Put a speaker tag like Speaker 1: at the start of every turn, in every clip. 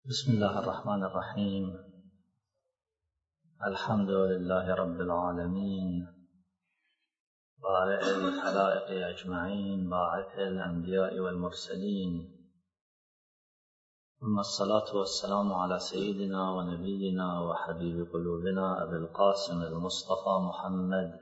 Speaker 1: بسم الله الرحمن الرحيم. الحمد لله رب العالمين، بارئ الخلائق أجمعين، باعث الأنبياء والمرسلين، ثم الصلاة والسلام على سيدنا ونبينا وحبيب قلوبنا أبي القاسم المصطفى محمد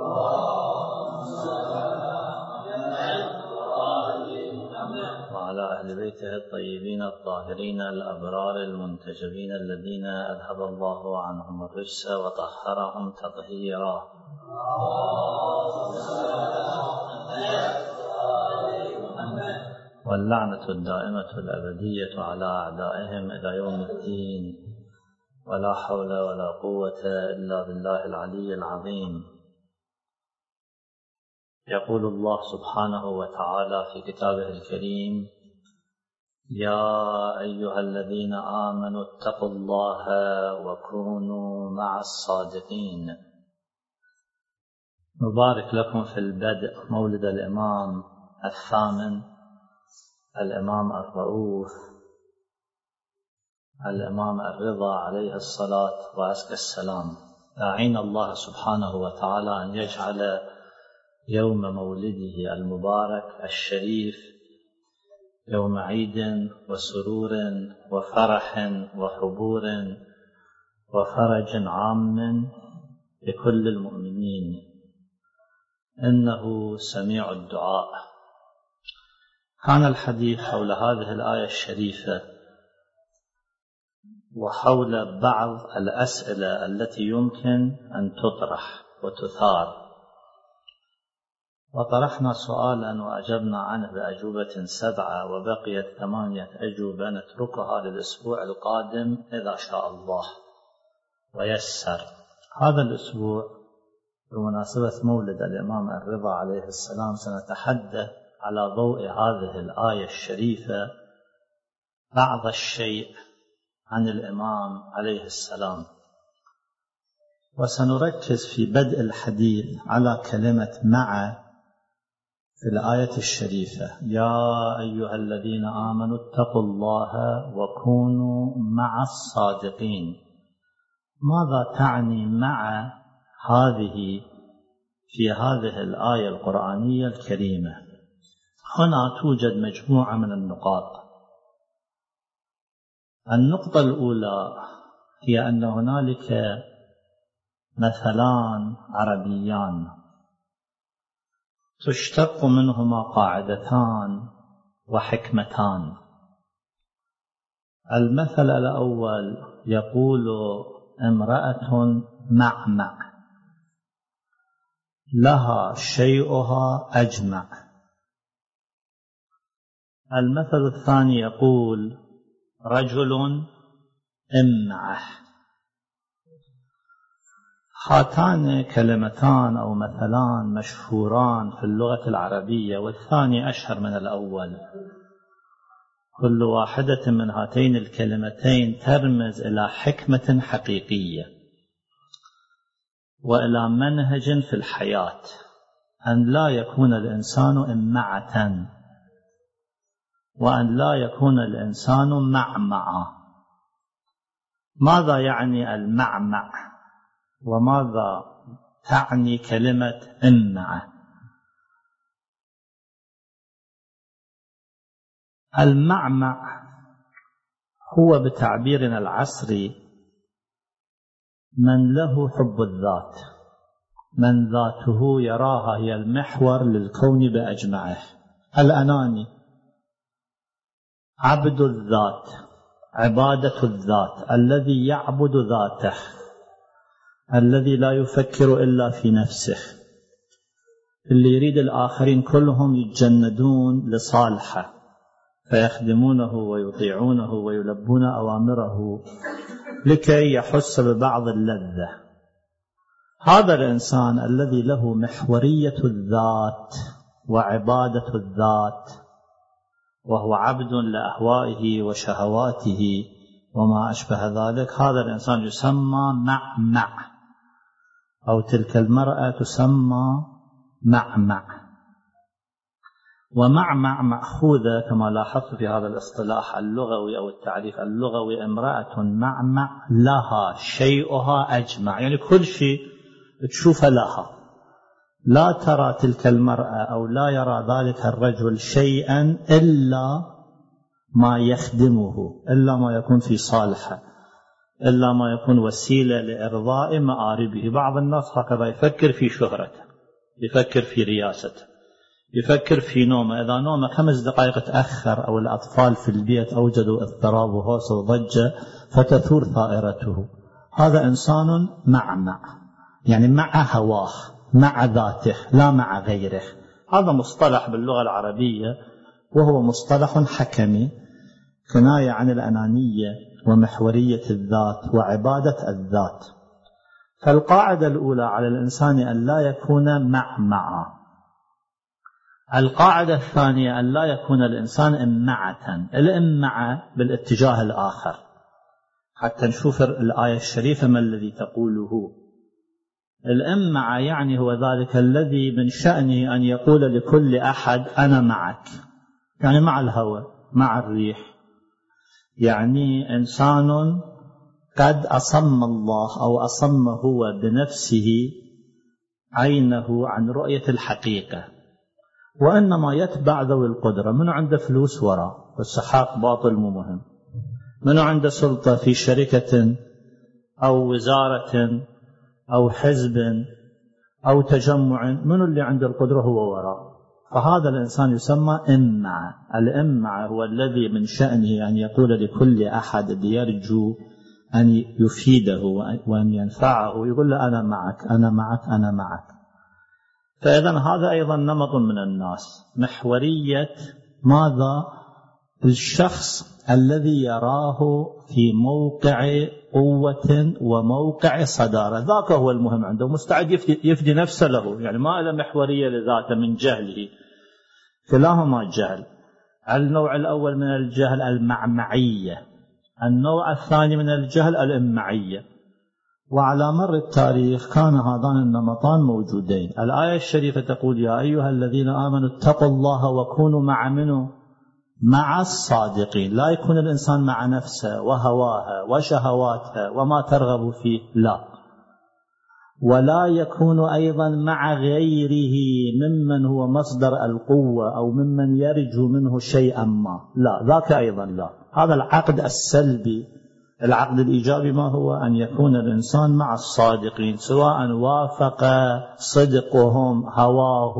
Speaker 1: وعلى أهل بيته الطيبين الطاهرين الأبرار المنتجبين الذين أذهب الله عنهم الرجس وطهرهم تطهيرا. واللعنة الدائمة الأبدية على أعدائهم إلى يوم الدين، ولا حول ولا قوة إلا بالله العلي العظيم. يقول الله سبحانه وتعالى في كتابه الكريم: يا أيها الذين آمنوا اتقوا الله وكونوا مع الصادقين. نبارك لكم في البدء مولد الإمام الثامن، الإمام الرؤوف، الإمام الرضا عليه الصلاة وأزكى السلام، داعين الله سبحانه وتعالى أن يجعل يوم مولده المبارك الشريف يوم عيد وسرور وفرح وحبور وفرج عام لكل المؤمنين، إنه سميع الدعاء. كان الحديث حول هذه الآية الشريفة وحول بعض الأسئلة التي يمكن أن تطرح وتثار، وطرحنا سؤالا وأجبنا عنه بأجوبة 7، وبقيت 8 أجوبة نتركها للأسبوع القادم إذا شاء الله ويسر. هذا الأسبوع بمناسبة مولد الإمام الرضا عليه السلام سنتحدث على ضوء هذه الآية الشريفة بعض الشيء عن الإمام عليه السلام، وسنركز في بدء الحديث على كلمة مع في الآية الشريفة: يا أيها الذين آمنوا اتقوا الله وكونوا مع الصادقين. ماذا تعني مع هذه في هذه الآية القرآنية الكريمة؟ هنا توجد مجموعة من النقاط. النقطة الأولى هي أن هنالك مثلان عربيان تشتق منهما قاعدتان وحكمتان. المثل الأول يقول: امرأة معمع لها شيئها أجمع. المثل الثاني يقول: رجل امعه. هاتان كلمتان أو مثلان مشهوران في اللغة العربية، والثاني أشهر من الأول. كل واحدة من هاتين الكلمتين ترمز إلى حكمة حقيقية وإلى منهج في الحياة، أن لا يكون الإنسان إمعة، وأن لا يكون الإنسان معمعا. ماذا يعني المعمع؟ وماذا تعني كلمة إمعة؟ المعمع هو بتعبيرنا العصري من له حب الذات، من ذاته يراها هي المحور للكون بأجمعه، الأناني، عبد الذات، عبادة الذات، الذي يعبد ذاته، الذي لا يفكر إلا في نفسه، اللي يريد الآخرين كلهم يتجندون لصالحه فيخدمونه ويطيعونه ويلبون أوامره لكي يحس ببعض اللذة. هذا الإنسان الذي له محورية الذات وعبادة الذات وهو عبد لأهوائه وشهواته وما أشبه ذلك، هذا الإنسان يسمى معمع، أو تلك المرأة تسمى معمع. ومعمع مأخوذة كما لاحظت في هذا الاصطلاح اللغوي أو التعريف اللغوي امرأة معمع لها شيئها أجمع، يعني كل شيء تشوف لها، لا ترى تلك المرأة أو لا يرى ذلك الرجل شيئا إلا ما يخدمه، إلا ما يكون في صالحه، إلا ما يكون وسيلة لإرضاء مآربه. بعض الناس هكذا يفكر في شهرته، يفكر في رياسته، يفكر في نومه، إذا نومه 5 دقائق تأخر أو الأطفال في البيت أوجدوا اضطراب وهوس وضجة فتثور ثائرته. هذا إنسان معمع، يعني مع هواه، مع ذاته، لا مع غيره. هذا مصطلح باللغة العربية وهو مصطلح حكمي، كناية عن الأنانية ومحورية الذات وعبادة الذات. فالقاعدة الأولى على الإنسان أن لا يكون معمعا. القاعدة الثانية أن لا يكون الإنسان إمعة. الإمعة بالاتجاه الآخر، حتى نشوف الآية الشريفة ما الذي تقوله. الإمعة يعني هو ذلك الذي من شأنه أن يقول لكل أحد أنا معك، يعني مع الهوى، مع الريح. يعني إنسان قد أصم الله أو أصم هو بنفسه عينه عن رؤية الحقيقة، وإنما يتبع ذوي القدرة. من عنده فلوس وراء والسحاق باطل مو مهم، من عنده سلطة في شركة أو وزارة أو حزب أو تجمع، من اللي عنده القدرة هو وراء. فهذا الإنسان يسمى إمعة. الإمعة هو الذي من شأنه أن يقول لكل أحد يرجو أن يفيده وأن ينفعه، يقول له أنا معك أنا معك أنا معك. فإذا هذا أيضا نمط من الناس، محورية ماذا؟ الشخص الذي يراه في موقع قوة وموقع صدارة، ذاك هو المهم عنده، مستعد يفدي نفسه له، يعني ما له محورية لذاته من جهله، كلاهما جهل. النوع الأول من الجهل المعمعية، النوع الثاني من الجهل الإمعية. وعلى مر التاريخ كان هذان النمطان موجودين. الآية الشريفة تقول يا أيها الذين آمنوا اتقوا الله وكونوا مع الصادقين. لا يكون الإنسان مع نفسه وهواها وشهواتها وما ترغب فيه، لا. ولا يكون أيضا مع غيره ممن هو مصدر القوة أو ممن يرجو منه شيئا ما، لا، ذاك أيضا لا. هذا العقد السلبي. العقد الإيجابي ما هو؟ أن يكون الإنسان مع الصادقين، سواء وافق صدقهم هواه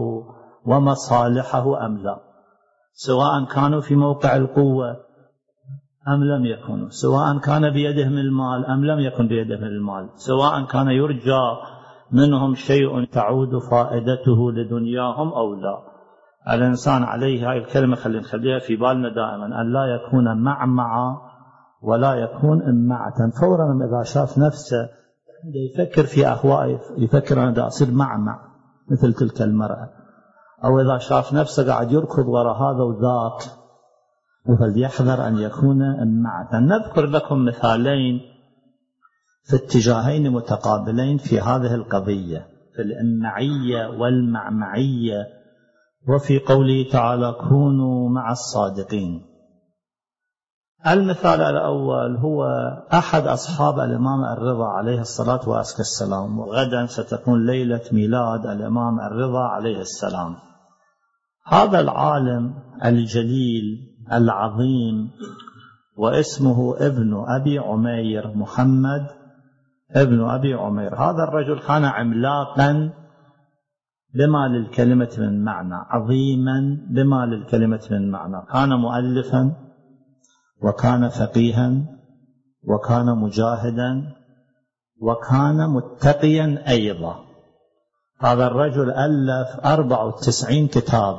Speaker 1: ومصالحه أم لا، سواء كانوا في موقع القوة أم لم يكونوا، سواء كان بيدهم المال أم لم يكن بيدهم المال، سواء كان يرجى منهم شيء تعود فائدته لدنياهم أو لا. الإنسان عليه هاي الكلمة خليها في بالنا دائما، أن لا يكون معمعا ولا يكون إمعة. فورا إذا شاف نفسه يفكر في أهوائه، يفكر أنا دا أصير معمع مثل تلك المرأة، أو إذا شاف نفسه قاعد يركض وراء هذا وذاك، فليحذر أن يكون إمعة. نذكر لكم مثالين في اتجاهين متقابلين في هذه القضية، في الإمعية والمعمعية، وفي قوله تعالى كونوا مع الصادقين. المثال الأول هو أحد أصحاب الإمام الرضا عليه الصلاة والسلام، وغدا ستكون ليلة ميلاد الإمام الرضا عليه السلام. هذا العالم الجليل العظيم واسمه ابن أبي عمير، محمد ابن أبي عمير. هذا الرجل كان عملاقا بما للكلمة من معنى، عظيما بما للكلمة من معنى. كان مؤلفا وكان فقيها وكان مجاهدا وكان متقيا أيضا. هذا الرجل ألف 94 كتاب،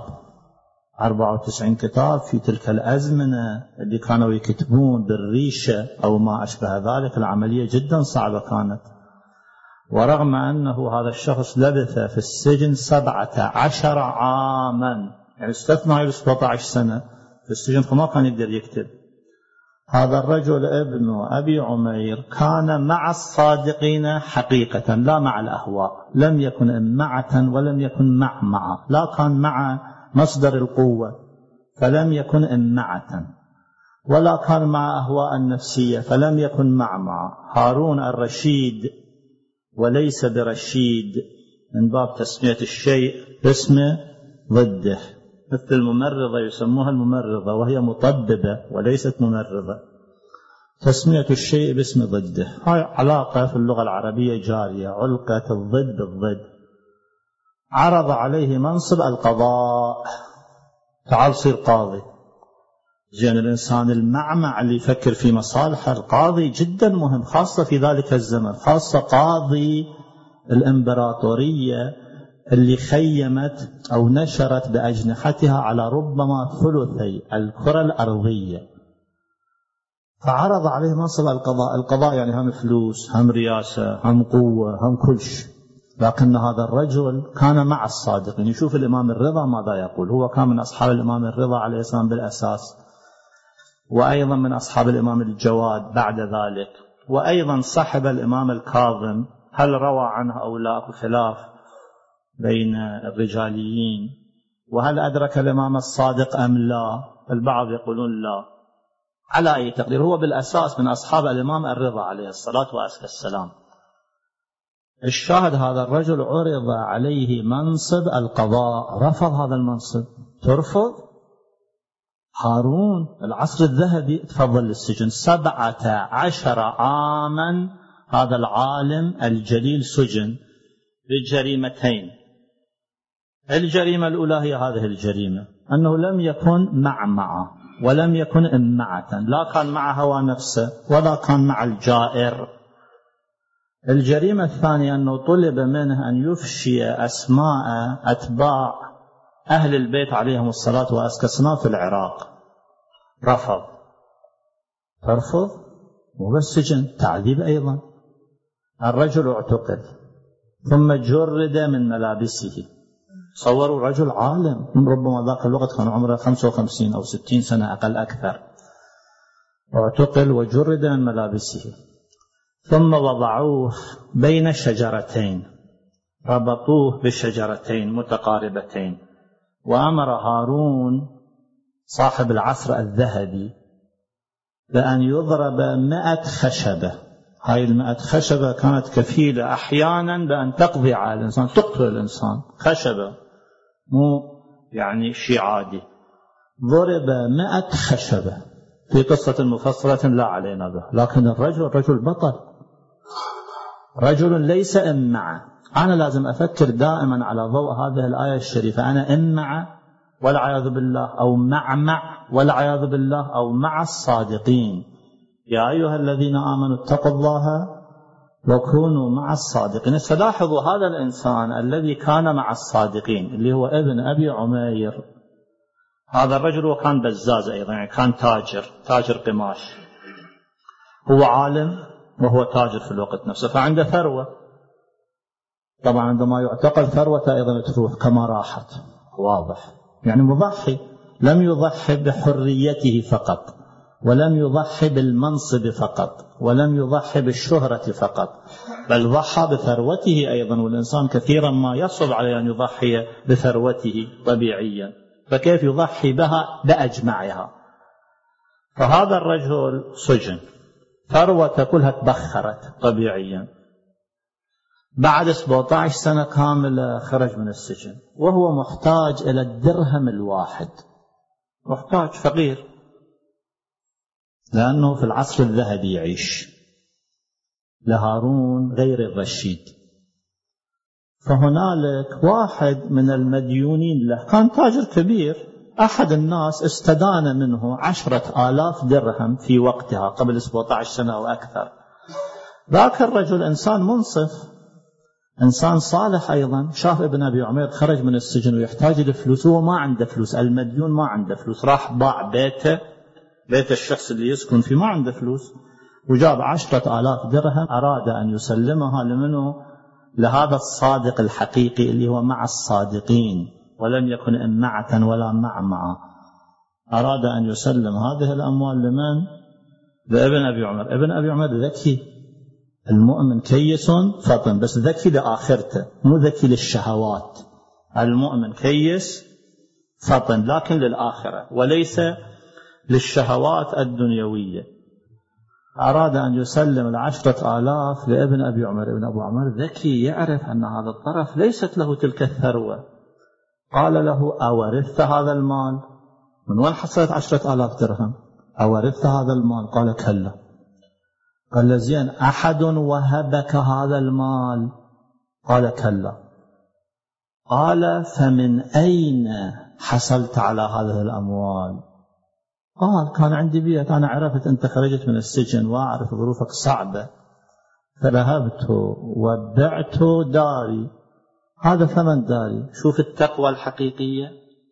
Speaker 1: 94 كتاب في تلك الأزمنة اللي كانوا يكتبون بالريشة أو ما أشبه ذلك. العملية جدا صعبة كانت، ورغم أنه هذا الشخص لبث في السجن 17 عاما، يعني استثنى 17 سنة في السجن، فما كان يقدر يكتب. هذا الرجل ابن أبي عمير كان مع الصادقين حقيقة، لا مع الأهواء. لم يكن إمعة ولم يكن معمعة، لا كان مع مصدر القوة فلم يكن إمعة، ولا كان مع أهواء النفسية فلم يكن معمعة. هارون الرشيد وليس برشيد من باب تسمية الشيء باسمه ضده، مثل الممرضة يسموها الممرضة وهي مطببة وليست ممرضة، تسمية الشيء باسم ضده. هاي علاقة في اللغة العربية جارية، علقة الضد بالضد. عرض عليه منصب القضاء، تعال صير قاضي. زين، الإنسان المعمع اللي يفكر في مصالح القاضي جدا مهم، خاصة في ذلك الزمن، خاصة قاضي الإمبراطورية اللي خيمت أو نشرت بأجنحتها على ربما ثلثي الكرة الأرضية. فعرض عليه منصب القضاء. القضاء يعني هم فلوس، هم رياسة، هم قوة، هم كل شيء. لكن هذا الرجل كان مع الصادقين. يشوف الإمام الرضا ماذا يقول، هو كان من أصحاب الإمام الرضا عليه السلام بالأساس، وأيضا من أصحاب الإمام الجواد بعد ذلك، وأيضا صحب الإمام الكاظم. هل روى عنه أو لا؟ خلاف بين الرجاليين. وهل أدرك الإمام الصادق أم لا؟ البعض يقولون لا. على أي تقدير هو بالأساس من أصحاب الإمام الرضا عليه الصلاة والسلام. الشاهد هذا الرجل عرض عليه منصب القضاء، رفض هذا المنصب. ترفض؟ هارون العصر الذهبي تفضل للسجن 17 عاما. هذا العالم الجليل سجن بجريمتين. الجريمة الأولى هي هذه الجريمة، أنه لم يكن معمعة ولم يكن إمعة، لا كان مع هوى نفسه ولا كان مع الجائر. الجريمة الثانية أنه طلب منه أن يفشي أسماء أتباع أهل البيت عليهم الصلاة والسلام في العراق. رفض. ترفض؟ مو بس سجن، تعذيب أيضا. الرجل اعتقل ثم جرد من ملابسه. صوروا رجل عالم، ربما ذاك الوقت كان عمره 55 أو 60 سنة أقل أكثر. اعتقل وجرد من ملابسه، ثم وضعوه بين شجرتين، ربطوه بشجرتين متقاربتين. وأمر هارون صاحب العصر الذهبي بأن يضرب 100 خشبة. هاي 100 خشبة كانت كفيلة أحيانا بأن تقضي على الإنسان، تقتل الإنسان. خشبة مو يعني شيء عادي. ضرب 100 خشبة في قصة مفصلة لا علينا به، لكن الرجل بطل، رجل ليس إمعة. أنا لازم أفكر دائما على ضوء هذه الآية الشريفة، أنا إمعة والعياذ بالله، أو معمع والعياذ بالله، أو مع الصادقين. يا أيها الذين آمنوا اتقوا الله وكونوا مع الصادقين. فلاحظوا هذا الإنسان الذي كان مع الصادقين اللي هو ابن أبي عمير، هذا الرجل وكان بزاز أيضا، يعني كان تاجر قماش. هو عالم وهو تاجر في الوقت نفسه، فعنده ثروة. طبعا عندما يعتقل ثروة أيضا تروح كما راحت، واضح. يعني مضحي، لم يضحي بحريته فقط، ولم يضحي بالمنصب فقط، ولم يضحي بالشهرة فقط، بل ضحى بثروته أيضا. والإنسان كثيرا ما يصعب عليه أن يضحي بثروته طبيعيا، فكيف يضحي بها بأجمعها؟ فهذا الرجل سجن، ثروة كلها تبخرت طبيعيا. بعد 17 سنة كاملة خرج من السجن وهو محتاج إلى الدرهم الواحد، محتاج، فقير، لأنه في العصر الذهبي يعيش لهارون غير الرشيد. فهنالك واحد من المديونين له، كان تاجر كبير، أحد الناس استدان منه 10,000 درهم في وقتها قبل 17 سنة أو أكثر. ذاك الرجل إنسان منصف، إنسان صالح أيضا. شاف ابن أبي عمير خرج من السجن ويحتاج لفلوس، هو ما عنده فلوس، المديون ما عنده فلوس، راح باع بيته، بيت الشخص اللي يسكن فيه ما عنده فلوس، وجاب 10,000 درهم، أراد أن يسلمها لمنه؟ لهذا الصادق الحقيقي اللي هو مع الصادقين، ولم يكن إمعة ولا معمعة. أراد أن يسلم هذه الأموال لمن؟ لابن أبي عمر. ابن أبي عمر ذكي، المؤمن كيس فطن، بس ذكي لآخرته، مو ذكي للشهوات. المؤمن كيس فطن لكن للآخرة وليس للشهوات الدنيوية. أراد أن يسلم 10,000 لابن أبي عمر. ابن أبي عمر ذكي يعرف أن هذا الطرف ليست له تلك الثروة. قال له أورثت هذا المال؟ من وين حصلت 10,000 درهم؟ أورثت هذا المال؟ قال كلا. قال له زين أحد وهبك هذا المال؟ قال كلا. قال فمن أين حصلت على هذه الأموال؟ قال كان عندي بيت، أنا عرفت أنت خرجت من السجن وأعرف ظروفك صعبة فذهبت وبعت داري، هذا ثمن داري. شوف التقوى الحقيقية،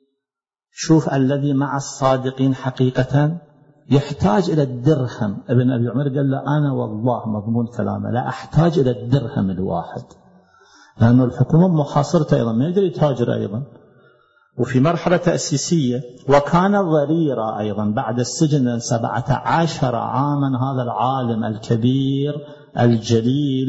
Speaker 1: شوف الذي مع الصادقين حقيقة يحتاج إلى الدرهم. ابن أبي عمر قال له أنا والله مضمون كلامه لا أحتاج إلى الدرهم الواحد، لأنه الحكومة محاصرته أيضا ما يقدر يتاجر أيضا، وفي مرحلة تأسيسية، وكان ضريرا أيضا بعد السجن 17 عاما هذا العالم الكبير الجليل،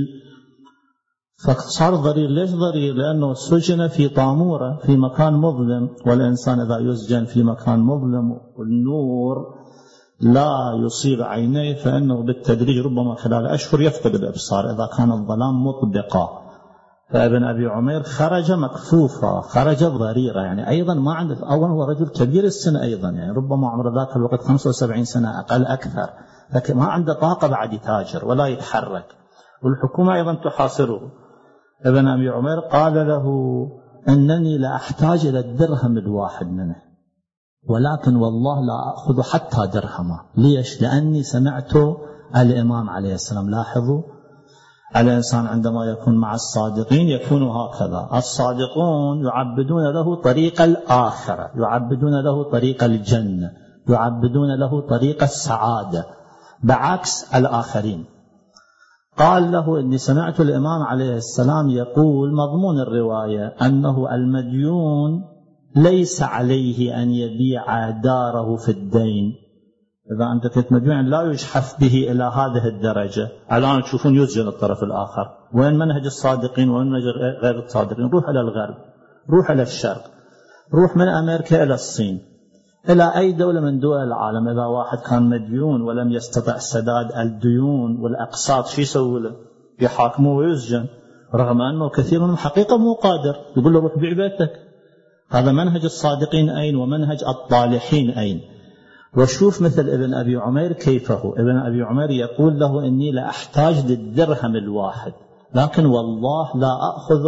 Speaker 1: فصار ضرير. ليش ضرير؟ لأنه سجن في طامورة في مكان مظلم، والإنسان إذا يسجن في مكان مظلم والنور لا يصيب عينيه فإنه بالتدريج ربما خلال أشهر يفقد الإبصار إذا كان الظلام مطبقا. فابن أبي عمير خرج مكفوفا، خرج ضريرا، يعني أيضا ما عنده، أولا هو رجل كبير السن أيضا، يعني ربما عمر ذاك الوقت 75 سنة أقل أكثر، لكن ما عنده طاقة بعد يتاجر ولا يتحرك، والحكومة أيضا تحاصره. ابن أبي عمير قال له أنني لا أحتاج إلى الدرهم الواحد منه، ولكن والله لا أخذ حتى درهما. ليش؟ لأني سمعت الإمام عليه السلام. لاحظوا الإنسان عندما يكون مع الصادقين يكون هكذا، الصادقون يعبدون له طريق الآخرة، يعبدون له طريق الجنة، يعبدون له طريق السعادة بعكس الآخرين. قال له إني سمعت الإمام عليه السلام يقول مضمون الرواية أنه المديون ليس عليه أن يبيع داره في الدين. إذا أنت كنت مديون لا يجحف به إلى هذه الدرجة. الآن تشوفون يسجن الطرف الآخر. وين منهج الصادقين وين منهج غير الصادقين؟ روح إلى الغرب، روح إلى الشرق، روح من أمريكا إلى الصين، إلى أي دولة من دول العالم. إذا واحد كان مديون ولم يستطع سداد الديون والأقساط شو يسوي له؟ يحاكمه ويسجن، رغم أنه كثير منهم حقيقة مو قادر، يقول له روح بيع بيتك. هذا منهج الصادقين أين ومنهج الطالحين أين؟ وشوف مثل ابن أبي عمير كيفه. ابن أبي عمير يقول له إني لا أحتاج للدرهم الواحد، لكن والله لا أخذ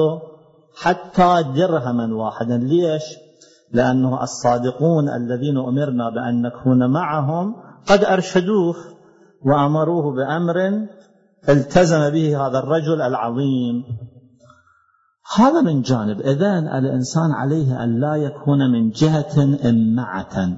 Speaker 1: حتى درهما واحدا. ليش؟ لأنه الصادقون الذين أمرنا بأن نكون معهم قد أرشدوه وأمروه بأمر التزم به هذا الرجل العظيم. هذا من جانب. إذن الإنسان عليه أن لا يكون من جهة إمعة،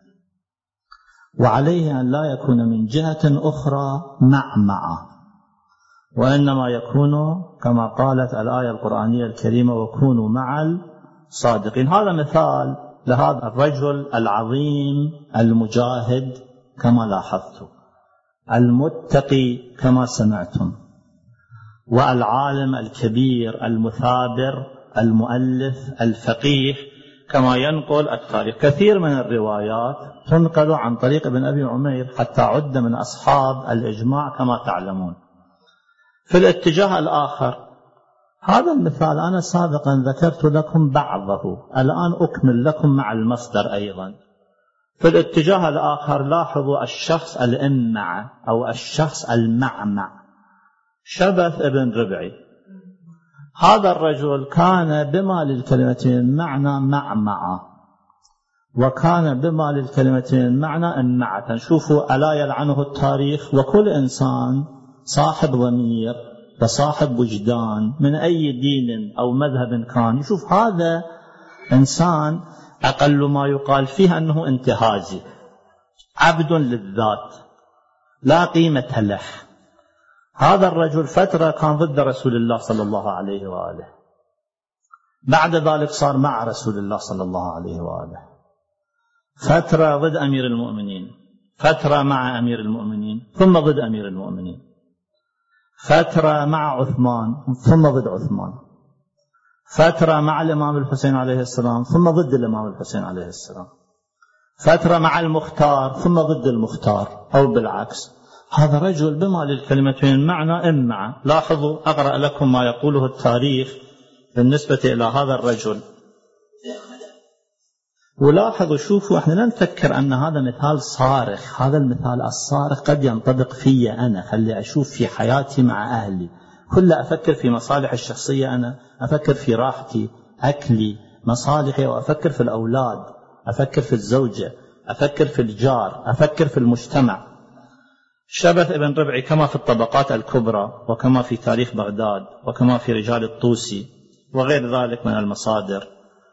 Speaker 1: وعليه أن لا يكون من جهة أخرى معمعة، وإنما يكون كما قالت الآية القرآنية الكريمة وكونوا مع الصادقين. هذا مثال لهذا الرجل العظيم المجاهد كما لاحظتم، المتقي كما سمعتم، والعالم الكبير المثابر المؤلف الفقيه كما ينقل التاريخ. كثير من الروايات تنقل عن طريق ابن أبي عمير حتى عد من أصحاب الإجماع كما تعلمون. في الاتجاه الآخر، هذا المثال أنا سابقا ذكرت لكم بعضه، الآن أكمل لكم مع المصدر أيضا. في الاتجاه الآخر لاحظوا الشخص الإمع أو الشخص المعمع، شبث ابن ربعي. هذا الرجل كان بما للكلمتين معنى معمعة، وكان بما للكلمتين معنى إمعة. شوفوا ألا يلعنه التاريخ؟ وكل إنسان صاحب ضمير وصاحب وجدان من أي دين أو مذهب كان يشوف هذا إنسان أقل ما يقال فيه أنه انتهازي، عبد للذات لا قيمة له. هذا الرجل فترة كان ضد رسول الله صلى الله عليه وآله، بعد ذلك صار مع رسول الله صلى الله عليه وآله، فترة ضد أمير المؤمنين، فترة مع أمير المؤمنين ثم ضد أمير المؤمنين، فترة مع عثمان ثم ضد عثمان، فترة مع الإمام الحسين عليه السلام ثم ضد الإمام الحسين عليه السلام، فترة مع المختار ثم ضد المختار أو بالعكس. هذا رجل بما للكلمتين معنى إمع. لاحظوا أقرأ لكم ما يقوله التاريخ بالنسبة إلى هذا الرجل، ولاحظوا شوفوا احنا لا نفكر أن هذا مثال صارخ. هذا المثال الصارخ قد ينطبق في أنا، خلي أشوف في حياتي مع أهلي كلها أفكر في مصالح الشخصية، أنا أفكر في راحتي أكلي مصالحي، وأفكر في الأولاد، أفكر في الزوجة، أفكر في الجار، أفكر في المجتمع. شبث ابن ربعي كما في الطبقات الكبرى وكما في تاريخ بغداد وكما في رجال الطوسي وغير ذلك من المصادر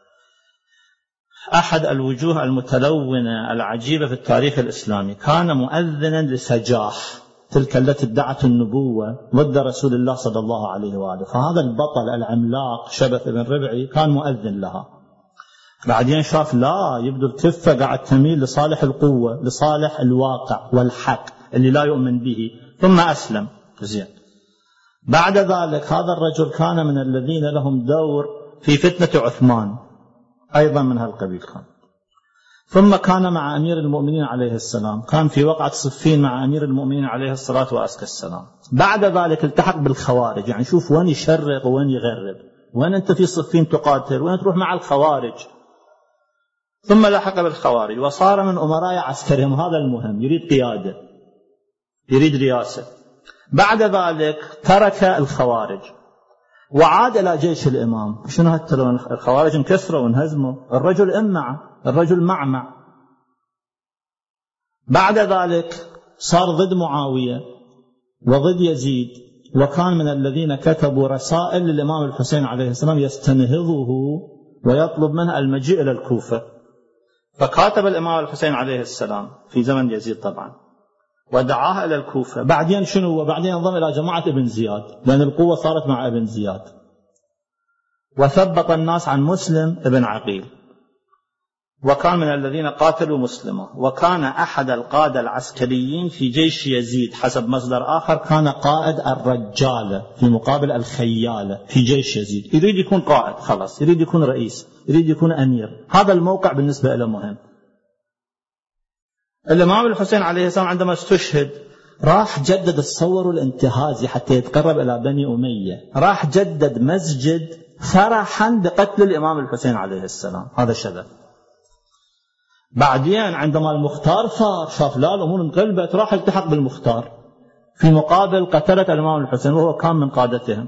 Speaker 1: أحد الوجوه المتلونة العجيبة في التاريخ الإسلامي. كان مؤذنا لسجاح تلك التي ادعت النبوة ضد رسول الله صلى الله عليه وآله. فهذا البطل العملاق شبث ابن ربعي كان مؤذن لها. بعدين شاف لا، يبدو الكفة قاعد تميل لصالح القوة، لصالح الواقع والحق اللي لا يؤمن به، ثم أسلم. زين. بعد ذلك هذا الرجل كان من الذين لهم دور في فتنة عثمان، أيضا من هالقبيل كان. ثم كان مع أمير المؤمنين عليه السلام، كان في وقعة صفين مع أمير المؤمنين عليه الصلاة والسلام. بعد ذلك التحق بالخوارج. يعني شوف وين يشرق وين يغرب، وين أنت في صفين تقاتل وين تروح مع الخوارج. ثم لحق بالخوارج وصار من أمراء عسكرهم. هذا المهم، يريد قيادة، يريد رياسة. بعد ذلك ترك الخوارج وعاد إلى جيش الإمام. شنو هالتلون؟ الخوارج انكسروا وانهزموا، الرجل إمع، الرجل معمع. بعد ذلك صار ضد معاوية وضد يزيد، وكان من الذين كتبوا رسائل للإمام الحسين عليه السلام يستنهضه ويطلب منه المجيء إلى الكوفة. فكاتب الإمام الحسين عليه السلام في زمن يزيد طبعا ودعاه إلى الكوفة. بعدين شنو؟ وبعدين انضم إلى جماعة ابن زياد، لأن القوة صارت مع ابن زياد، وثبط الناس عن مسلم ابن عقيل، وكان من الذين قاتلوا مسلمة. وكان أحد القادة العسكريين في جيش يزيد، حسب مصدر آخر كان قائد الرجالة في مقابل الخيالة في جيش يزيد. يريد يكون قائد، خلاص يريد يكون رئيس، يريد يكون أمير. هذا الموقع بالنسبة له مهم. الإمام الحسين عليه السلام عندما استشهد راح جدد الثور الانتهازي حتى يتقرب إلى بني أمية، راح جدد مسجد فرحا بقتل الإمام الحسين عليه السلام. هذا شبه. بعدين عندما المختار صار، شاف لا الأمور انقلبت، راح التحق بالمختار في مقابل قتلة الإمام الحسين وهو كان من قادتهم.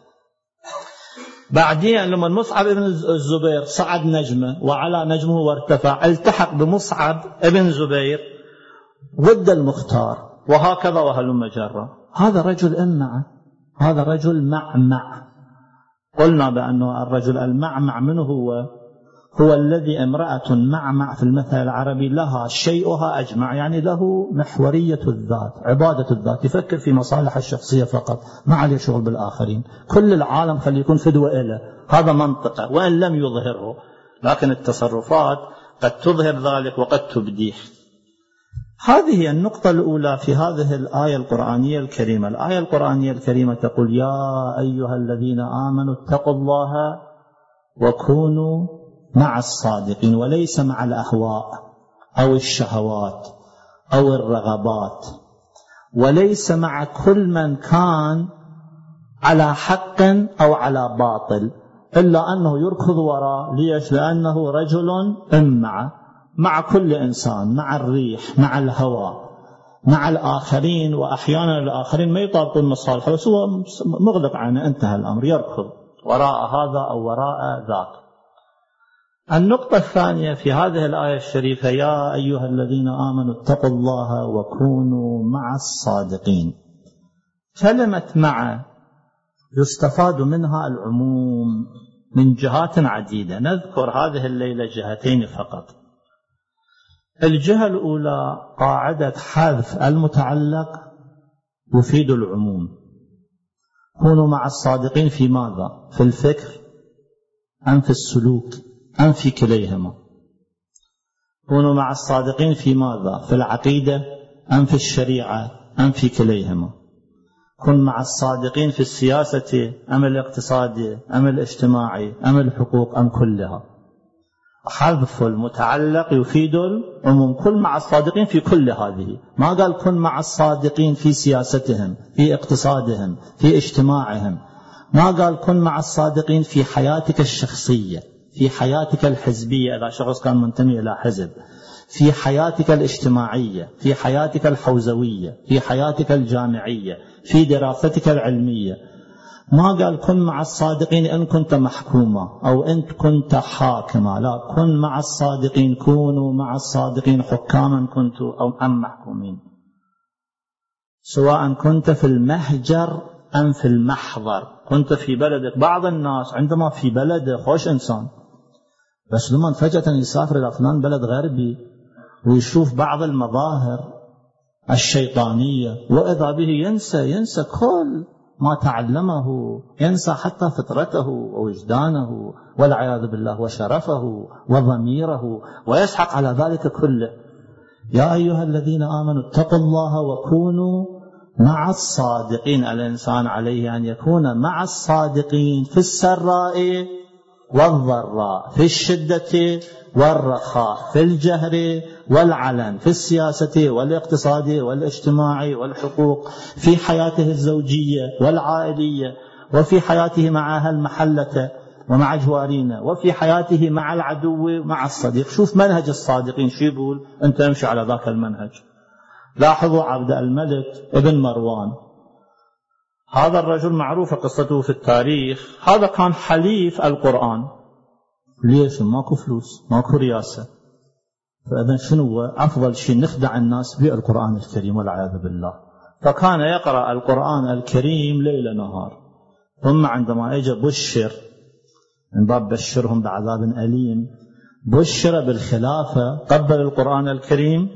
Speaker 1: بعدين لما مصعب ابن الزبير صعد نجمه وعلى نجمه وارتفع، التحق بمصعب ابن زبير ضد المختار، وهكذا وهلم جرا. هذا رجل إمع، هذا رجل معمع. قلنا بأنه الرجل المعمع منه هو الذي امرأة معمع في المثل العربي لها شيئها أجمع، يعني له محورية الذات، عبادة الذات، يفكر في مصالح الشخصية فقط، ما عليه شغل بالآخرين. كل العالم خلي يكون فدوة إله، هذا منطقة وإن لم يظهره، لكن التصرفات قد تظهر ذلك وقد تبديه. هذه هي النقطة الأولى في هذه الآية القرآنية الكريمة. الآية القرآنية الكريمة تقول يا أيها الذين آمنوا اتقوا الله وكونوا مع الصادقين، وليس مع الأهواء أو الشهوات أو الرغبات، وليس مع كل من كان على حق أو على باطل، إلا أنه يركض وراء. ليش؟ لأنه رجل مع كل إنسان، مع الريح، مع الهوى، مع الآخرين، وأحيانا الآخرين ما يطابقون مصالحه بس هو مغلق عنه، انتهى الأمر، يركض وراء هذا أو وراء ذاك. النقطة الثانية في هذه الآية الشريفة يا أيها الذين آمنوا اتقوا الله وكونوا مع الصادقين. كلمة مع يستفاد منها العموم من جهات عديدة، نذكر هذه الليلة جهتين فقط. الجهة الأولى قاعدة حذف المتعلق يفيد العموم. كونوا مع الصادقين في ماذا؟ في الفكر أم في السلوك أم في كليهما؟ كونوا مع الصادقين في ماذا؟ في العقيدة أم في الشريعة أم في كليهما؟ كن مع الصادقين في السياسة أم الاقتصادي أم الاجتماعي أم الحقوق أم كلها. حذف المتعلق يفيد العموم، كن مع الصادقين في كل هذه. ما قال كن مع الصادقين في سياستهم، في اقتصادهم، في اجتماعهم. ما قال كن مع الصادقين في حياتك الشخصية، في حياتك الحزبية إذا شخص كان منتمي إلى حزب، في حياتك الاجتماعية، في حياتك الحوزوية، في حياتك الجامعية، في دراستك العلمية. ما قال كن مع الصادقين إن كنت محكومة أو أنت كنت حاكمة، لا، كن مع الصادقين، كونوا مع الصادقين حكاما كنتوا أو أم محكومين، سواء كنت في المهجر أم في المحضر. كنت في بلدك. بعض الناس عندما في بلده خوش إنسان، بس لما فجأة يسافر إلى فلان بلد غربي ويشوف بعض المظاهر الشيطانية وإذا به ينسى كل ما تعلمه، ينسى حتى فطرته ووجدانه والعياذ بالله وشرفه وضميره ويسحق على ذلك كله. يا أيها الذين آمنوا اتقوا الله وكونوا مع الصادقين. الإنسان عليه أن يكون مع الصادقين في السراء والضراء، في الشدة والرخاء، في الجهر والعلن، في السياسة والاقتصاد والاجتماعي والحقوق، في حياته الزوجية والعائلية، وفي حياته مع أهل محلته ومع جوارينا، وفي حياته مع العدو ومع الصديق. شوف منهج الصادقين شو يقول، أنت امشي على ذاك المنهج. لاحظوا عبد الملك ابن مروان، هذا الرجل معروفة قصته في التاريخ، هذا كان حليف القرآن. ليش؟ ماكو فلوس، ماكو رياسة، فإذا شنو أفضل شيء؟ نخدع الناس بالقرآن الكريم والعياذ بالله. فكان يقرأ القرآن الكريم ليل نهار. ثم عندما اجى بشر من باب بشرهم بعذاب أليم، بشر بالخلافة، قبل القرآن الكريم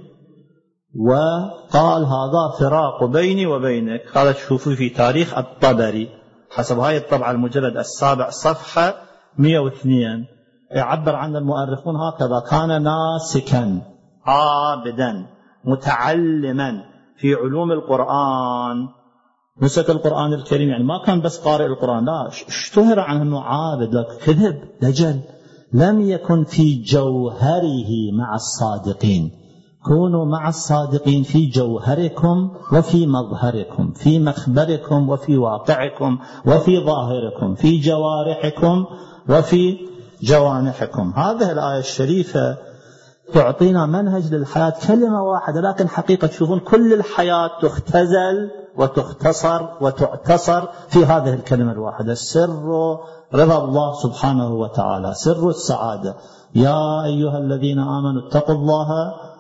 Speaker 1: وقال هذا فراق بيني وبينك. هذا تشوفوا في تاريخ الطبري حسب هاي الطبعة المجلد السابع صفحة 102. يعبر عن المؤرخون هكذا: كان ناسكا عابدا متعلما في علوم القرآن، نسك القرآن الكريم، يعني ما كان بس قارئ القرآن، لا، اشتهر عنه أنه عابد، كذب دجل. لم يكن في جوهره مع الصادقين. كونوا مع الصادقين في جوهركم وفي مظهركم، في مخبركم وفي واقعكم وفي ظاهركم، في جوارحكم وفي جوانحكم. هذه الآية الشريفة تعطينا منهج للحياة، كلمة واحدة لكن حقيقة تشوفون كل الحياة تختزل وتختصر وتعتصر في هذه الكلمة الواحدة. سر رضا الله سبحانه وتعالى، سر السعادة. يا أيها الذين آمنوا اتقوا الله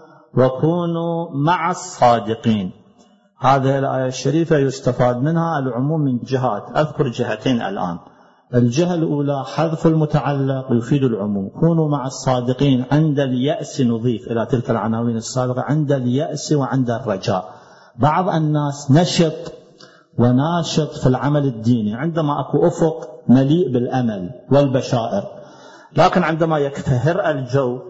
Speaker 1: وكونوا مع الصادقين. هذه الآية الشريفة يستفاد منها العموم من جهات. أذكر جهتين الآن. الجهة الأولى حذف المتعلق يفيد العموم. كونوا مع الصادقين عند اليأس، نضيف إلى تلك العناوين السابقة، عند اليأس وعند الرجاء. بعض الناس نشط وناشط في العمل الديني عندما أكو أفق مليء بالأمل والبشائر، لكن عندما يكتهر الجو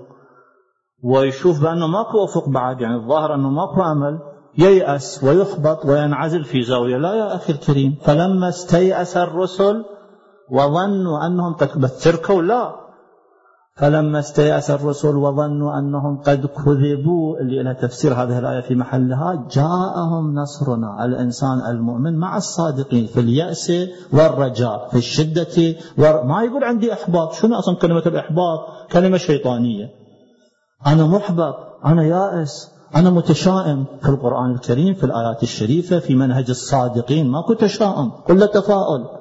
Speaker 1: ويشوف بأنه ماكو أفق بعد، يعني الظاهر أنه ماكو أمل، ييأس ويحبط وينعزل في زاوية. لا يا أخي الكريم، فلما استيأس الرسل وظنوا أنهم قد بثركوا، لا، فلما استيأس الرسل وظنوا أنهم قد كذبوا، اللي لها تفسير هذه الآية في محلها، جاءهم نصرنا. الإنسان المؤمن مع الصادقين في اليأس والرجاء، في الشدة ما يقول عندي إحباط. شنو أصلا كلمة الإحباط؟ كلمة شيطانية. أنا محبط، أنا يائس، أنا متشائم. في القرآن الكريم في الآيات الشريفة في منهج الصادقين ماكو تشاؤم، كل تفاؤل.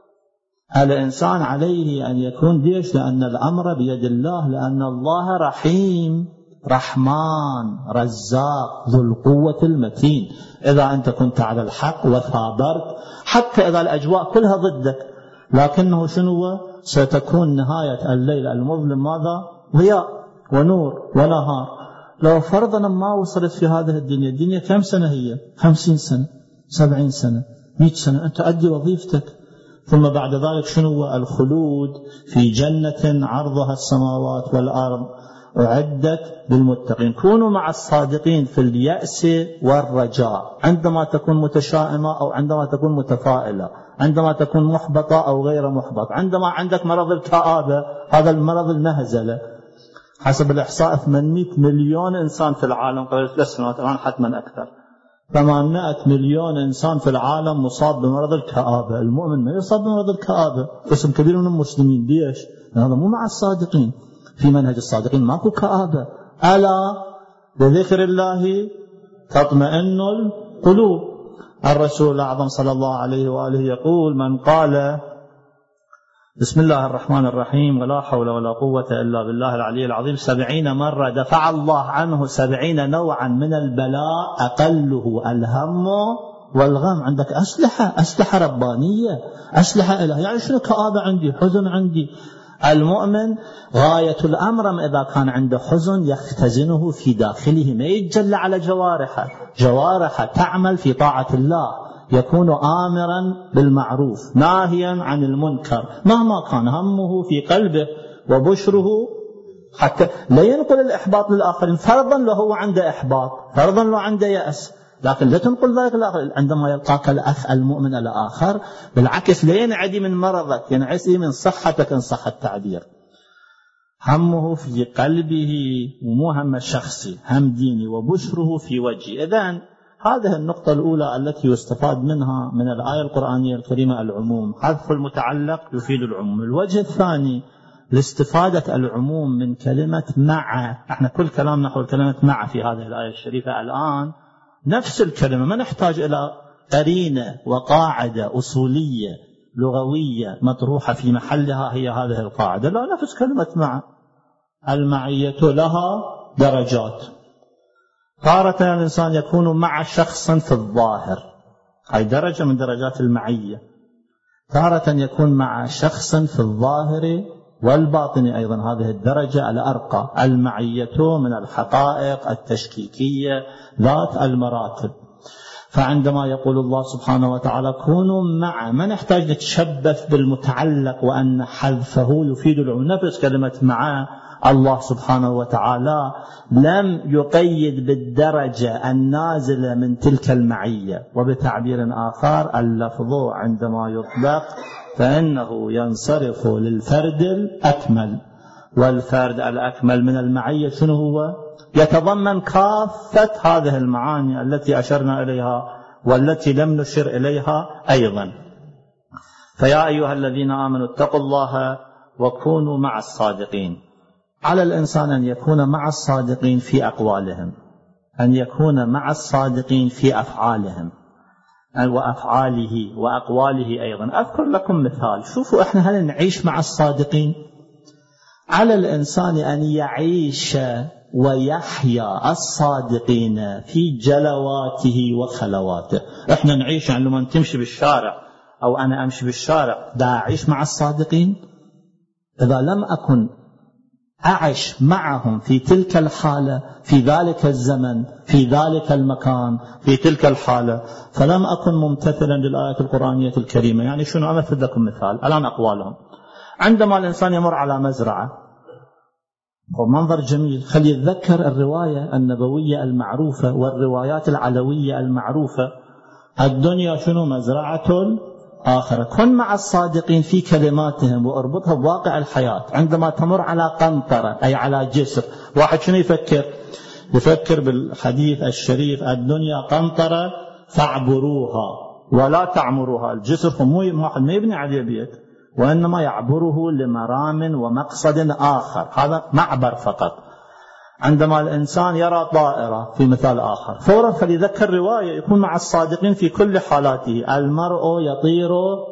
Speaker 1: الإنسان عليه أن يكون ديش، لأن الأمر بيد الله، لأن الله رحيم رحمن رزاق ذو القوة المتين. إذا أنت كنت على الحق وثابرت حتى إذا الأجواء كلها ضدك، لكنه شنو ستكون نهاية الليل المظلم؟ ماذا؟ ضياء ونور ونهار. لو فرضنا ما وصلت في هذه الدنيا كم سنة هي؟ 50 سنة 70 سنة 100 سنة، أنت أدي وظيفتك. ثم بعد ذلك شنو؟ الخلود في جنة عرضها السماوات والأرض
Speaker 2: أعدت للمتقين. كونوا مع الصادقين في اليأس والرجاء، عندما تكون متشائمة أو عندما تكون متفائلة، عندما تكون محبطة أو غير محبط، عندما عندك مرض الكآبة، هذا المرض المهزلة. حسب الإحصاء 800 مليون إنسان في العالم قبل 3 سنوات، الآن حتما أكثر، 800 مليون إنسان في العالم مصاب بمرض الكآبة. المؤمن ما يصاب بمرض الكآبة، قسم كبير من المسلمين. ليش؟ لأن هذا مو مع الصادقين. في منهج الصادقين ماكو كآبة. ألا بذكر الله تطمئن القلوب. الرسول الأعظم صلى الله عليه وآله يقول: من قال بسم الله الرحمن الرحيم ولا حول ولا قوة إلا بالله العلي العظيم 70 مرة، دفع الله عنه 70 نوعا من البلاء، أقله الهم والغم. عندك أسلحة ربانية، أسلحة إلهية. يعني شنو كآبة عندي، حزن عندي؟ المؤمن غاية الأمر إذا كان عنده حزن يختزنه في داخله، ما يتجلى على جوارحه تعمل في طاعة الله، يكون آمرا بالمعروف ناهيا عن المنكر مهما كان همه في قلبه وبشره، حتى لا ينقل الإحباط للآخرين. فرضا لو هو عنده إحباط، فرضا لو عنده يأس، لكن لا تنقل ذلك للآخرين. عندما يلقاك الأخ المؤمن الآخر بالعكس لا ينعدي من مرضك، ينعسي من صحتك إن صح التعبير. همه في قلبه ومو هم شخصي، هم ديني، وبشره في وجهه. إذن هذه النقطة الأولى التي يستفاد منها من الآية القرآنية الكريمة العموم، حذف المتعلق يفيد العموم. الوجه الثاني لاستفادة العموم من كلمة مع. احنا كل كلام نحو كلمة مع في هذه الآية الشريفة الآن نفس الكلمة، ما نحتاج إلى قرينة وقاعدة أصولية لغوية مطروحة في محلها هي هذه القاعدة، لا، نفس كلمة مع. المعية لها درجات. تارة الإنسان يكون مع شخص في الظاهر، هذه درجة من درجات المعية. تارة يكون مع شخص في الظاهر والباطن أيضا، هذه الدرجة الأرقى. المعية من الحقائق التشكيكية ذات المراتب. فعندما يقول الله سبحانه وتعالى كونوا مع، ما نحتاج نتشبث بالمتعلق وأن حذفه يفيد العموم. نفس كلمة مع الله سبحانه وتعالى لم يقيد بالدرجة النازلة من تلك المعية. وبتعبير آخر اللفظ عندما يطلق فإنه ينصرف للفرد الأكمل، والفرد الأكمل من المعية شنو هو؟ يتضمن كافة هذه المعاني التي أشرنا إليها والتي لم نشر إليها أيضا. فيا أيها الذين آمنوا اتقوا الله وكونوا مع الصادقين. على الإنسان أن يكون مع الصادقين في أقوالهم، أن يكون مع الصادقين في أفعالهم وأفعاله وأقواله أيضا. أذكر لكم مثال. شوفوا إحنا هل نعيش مع الصادقين؟ على الإنسان أن يعيش ويحيا الصادقين في جلواته وخلواته. إحنا نعيش يعني لما تمشي بالشارع أو أنا أمشي بالشارع دا أعيش مع الصادقين. إذا لم أكن أعيش معهم في تلك الحالة، في ذلك الزمن، في ذلك المكان، في تلك الحالة، فلم أكن ممتثلا للآية القرآنية الكريمة. يعني شنو؟ أمثل لكم مثال الآن أقوالهم. عندما الإنسان يمر على مزرعة ومنظر جميل، خلي يتذكر الرواية النبوية المعروفة والروايات العلوية المعروفة، الدنيا شنو؟ مزرعة آخرة. كن مع الصادقين في كلماتهم واربطها بواقع الحياة. عندما تمر على قنطرة أي على جسر، واحد شنو يفكر بالحديث الشريف الدنيا قنطرة فاعبروها ولا تعمروها. الجسر مو واحد ما يبني عليه بيت، وإنما يعبره لمرام ومقصد آخر، هذا معبر فقط. عندما الإنسان يرى طائرة في مثال آخر فورا فليذكر رواية، يكون مع الصادقين في كل حالاته. المرء يطير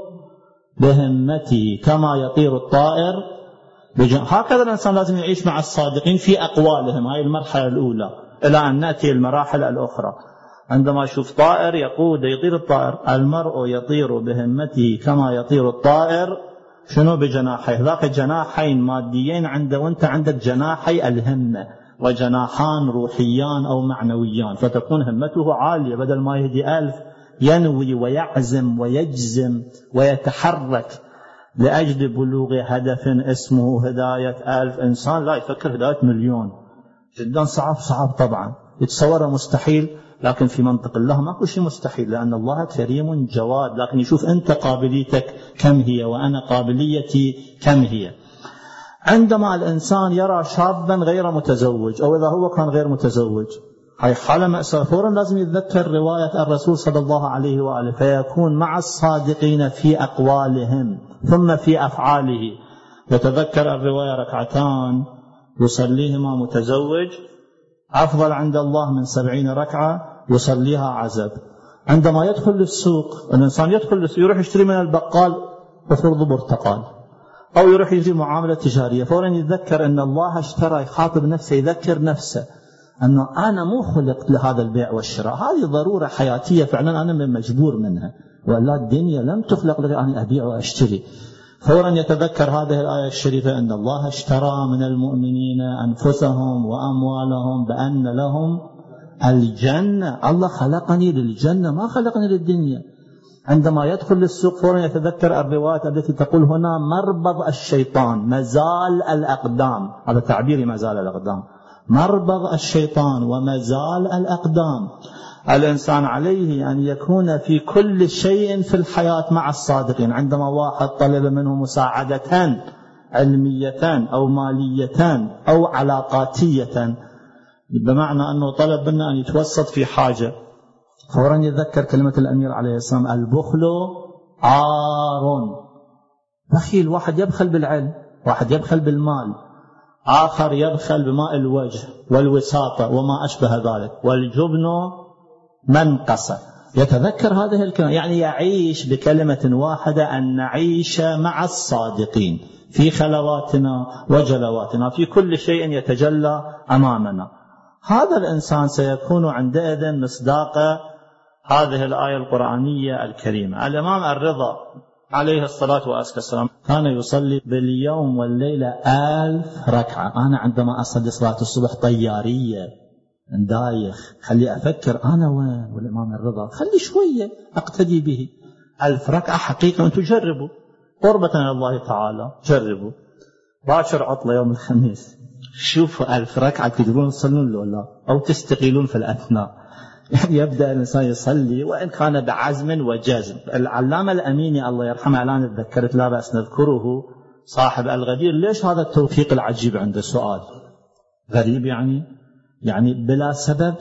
Speaker 2: بهمته كما يطير الطائر هكذا الإنسان لازم يعيش مع الصادقين في أقوالهم. هاي المرحلة الأولى إلى أن نأتي المراحل الأخرى. عندما يشوف طائر يقود يطير الطائر، المرء يطير بهمته كما يطير الطائر شنو؟ بجناحيه. ذاك جناحين ماديين عنده، وانت عندك جناحي الهمة وجناحان روحيان أو معنويان، فتكون همته عالية. بدل ما يهدي 1000 ينوي ويعزم ويجزم ويتحرك لأجل بلوغ هدف اسمه هداية 1000 إنسان، لا يفكر هداية 1,000,000. جدا صعب طبعا، يتصوره مستحيل، لكن في منطق الله ماكو شيء مستحيل، لأن الله كريم جواد. لكن يشوف أنت قابليتك كم هي وأنا قابليتي كم هي. عندما الإنسان يرى شابا غير متزوج، أو إذا هو كان غير متزوج، هاي حالة مأساة، فورا لازم يتذكر رواية الرسول صلى الله عليه وآله، فيكون مع الصادقين في أقوالهم ثم في أفعاله. يتذكر الرواية 2 ركعتان يصليهما متزوج أفضل عند الله من 70 ركعة يصليها عزب. عندما يدخل للسوق، الإنسان يدخل يروح يشتري من البقال بفرض برتقال، أو يروح يجري معاملة تجارية، فورا يتذكر أن الله اشترى، يخاطب نفسه، يذكر نفسه أنه أنا مو خلقت لهذا البيع والشراء، هذه ضرورة حياتية فعلا أنا مجبور منها، ولا الدنيا لم تخلق لي أن أبيع وأشتري. فورا يتذكر هذه الآية الشريفة أن الله اشترى من المؤمنين أنفسهم وأموالهم بأن لهم الجنة. الله خلقني للجنة، ما خلقني للدنيا. عندما يدخل للسوق فورا يتذكر الروايات التي تقول هنا مربض الشيطان مزال الأقدام، هذا تعبير مزال الأقدام، مربض الشيطان ومزال الأقدام. الإنسان عليه أن يكون في كل شيء في الحياة مع الصادقين. عندما واحد طلب منه مساعدة علمية أو مالية أو علاقاتية، بمعنى أنه طلب منا أن يتوسط في حاجة، فورا يتذكر كلمة الأمير عليه السلام: البخل عار. بخيل، واحد يبخل بالعلم، واحد يبخل بالمال، آخر يبخل بماء الوجه والوساطة وما أشبه ذلك، والجبن منقصة. يتذكر هذه الكلمة، يعني يعيش بكلمة واحدة أن نعيش مع الصادقين في خلواتنا وجلواتنا، في كل شيء يتجلى أمامنا. هذا الإنسان سيكون عندئذ مصداق هذه الآية القرآنية الكريمة. الإمام الرضا عليه الصلاة والسلام كان يصلي باليوم والليلة 1000 ركعة. أنا عندما أصلي صلاة الصبح طيارية دايخ، خلي أفكر أنا وين والإمام الرضا، خلي شوية أقتدي به. 1000 ركعة حقيقة، أنتم جربوا قربة إلى الله تعالى، جربوا باكر عطلة يوم الخميس، شوفوا 1000 ركعة تقدرون تصلون له لا، أو تستقيلون في الأثناء. يعني يبدأ الإنسان يصلي وإن كان بعزم وجزم. العلامة الأميني الله يرحمه، الآن تذكرت لا بأس نذكره، صاحب الغدير، ليش هذا التوفيق العجيب عنده؟ سؤال غريب يعني بلا سبب؟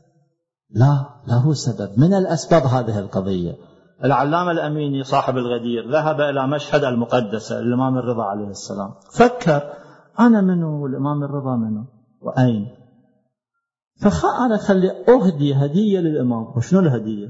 Speaker 2: لا، له سبب من الأسباب هذه القضية. العلامة الأميني صاحب الغدير ذهب إلى مشهد المقدسة الإمام الرضا عليه السلام، فكر أنا منه والإمام الرضا منه وأين؟ أنا خلي أهدي هدية للإمام. وشنو الهدية؟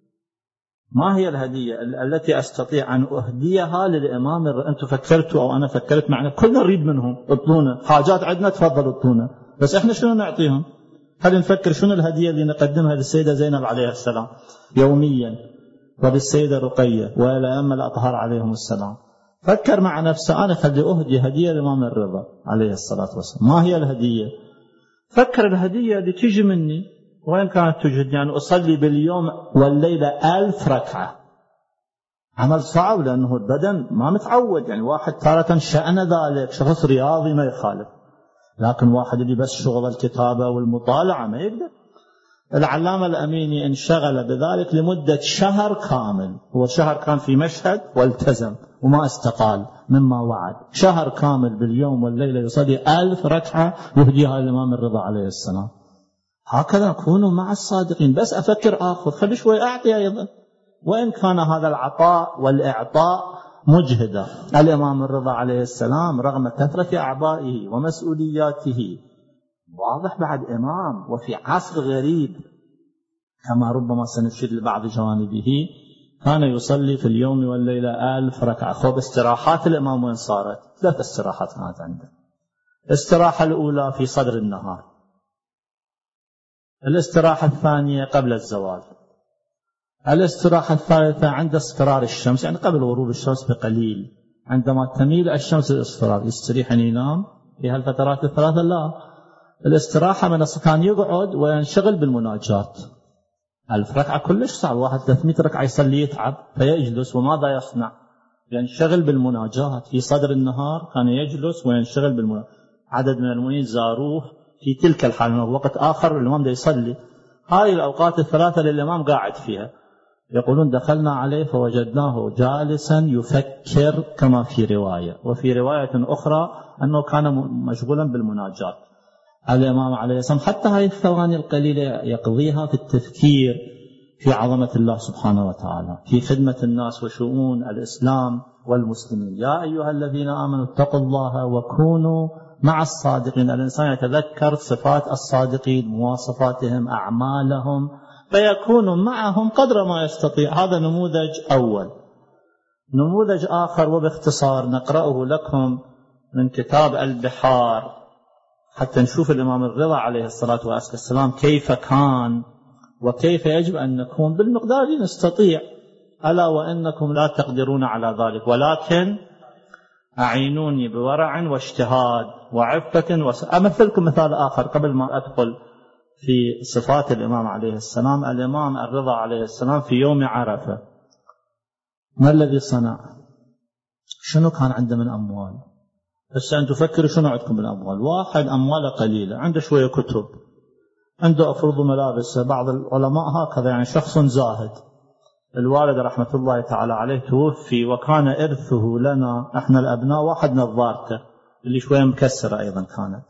Speaker 2: ما هي الهدية التي أستطيع أن أهديها للإمام؟ أنتم فكرتوا أو أنا فكرت معنا، كلنا نريد منهم، اعطونا حاجات عندنا، تفضلوا اعطونا، بس إحنا شنو نعطيهم؟ خلينا نفكر شنو الهدية اللي نقدمها للسيدة زينب عليه السلام يوميا، وبالسيدة رقية والأئمة الأطهار عليهم السلام. فكر مع نفسه، أنا خلي أهدي هدية للإمام الرضا عليه الصلاة والسلام. ما هي الهدية؟ فكر الهدية اللي تجي مني وين كانت تجدني، يعني أصلي باليوم والليلة 1000 ركعة. عمل صعب لأنه البدن ما متعود، يعني واحد تارة شأن ذلك، شخص رياضي ما يخالف، لكن واحد اللي بس شغل الكتابة والمطالعة ما يقدر. العلامة الأميني انشغل بذلك لمدة شهر كامل، هو شهر كان في مشهد والتزم وما استقال مما وعد، شهر كامل باليوم والليلة يصلي 1000 ركعة يهديها الإمام الرضا عليه السلام. هكذا نكونوا مع الصادقين. بس أفكر آخذ، خلي شوي أعطي أيضا، وإن كان هذا العطاء والإعطاء مجهدا. الإمام الرضا عليه السلام رغم كثرة أعبائه ومسؤولياته واضح بعد إمام وفي عصر غريب، كما ربما سنشير لبعض جوانبه، كان يصلي في اليوم والليلة 1000 ركعة. خب استراحات الإمام وين صارت؟ 3 استراحات كانت عنده. الاستراحة الأولى في صدر النهار، الاستراحة الثانية قبل الزوال، الاستراحة الثالثة عند اصفرار الشمس، يعني قبل غروب الشمس بقليل، عندما تميل الشمس للاصفرار يستريح أن ينام في هالفترات الثلاثة. لا، الاستراحة من كان يقعد وينشغل بالمناجات. 1000 ركعة كلش صعب، واحد 300 ركعة يصلي يتعب فيجلس، وماذا يصنع؟ ينشغل بالمناجاة في صدر النهار، كان يجلس وينشغل بالمناجاة. عدد من المؤمنين زاروه في تلك الحالة، وقت آخر الإمام دا يصلي. هذه الأوقات الثلاثة للإمام قاعد فيها. يقولون دخلنا عليه فوجدناه جالسا يفكر كما في رواية، وفي رواية أخرى أنه كان مشغولا بالمناجاة. الإمام عليه السلام حتى هذه الثواني القليلة يقضيها في التفكير في عظمة الله سبحانه وتعالى، في خدمة الناس وشؤون الإسلام والمسلمين. يا أيها الذين آمنوا اتقوا الله وكونوا مع الصادقين. الإنسان يتذكر صفات الصادقين، مواصفاتهم، أعمالهم، فيكون معهم قدر ما يستطيع. هذا نموذج أول. نموذج آخر وباختصار نقرأه لكم من كتاب البحار حتى نشوف الإمام الرضا عليه الصلاة والسلام كيف كان وكيف يجب أن نكون بالمقدار الذي نستطيع. ألا وإنكم لا تقدرون على ذلك، ولكن أعينوني بورع واجتهاد وعفة أمثلكم مثال آخر قبل ما أدخل في صفات الإمام عليه السلام. الإمام الرضا عليه السلام في يوم عرفة ما الذي صنع؟ شنو كان عنده من أموال؟ بس أن تفكروا شنو عندكم من أموال. واحد أمواله قليلة، عنده شوية كتب، عنده أفرض ملابس. بعض العلماء هكذا، يعني شخص زاهد. الوالد رحمة الله تعالى عليه توفي، وكان إرثه لنا احنا الأبناء واحد نظارته اللي شوية مكسرة أيضا كانت،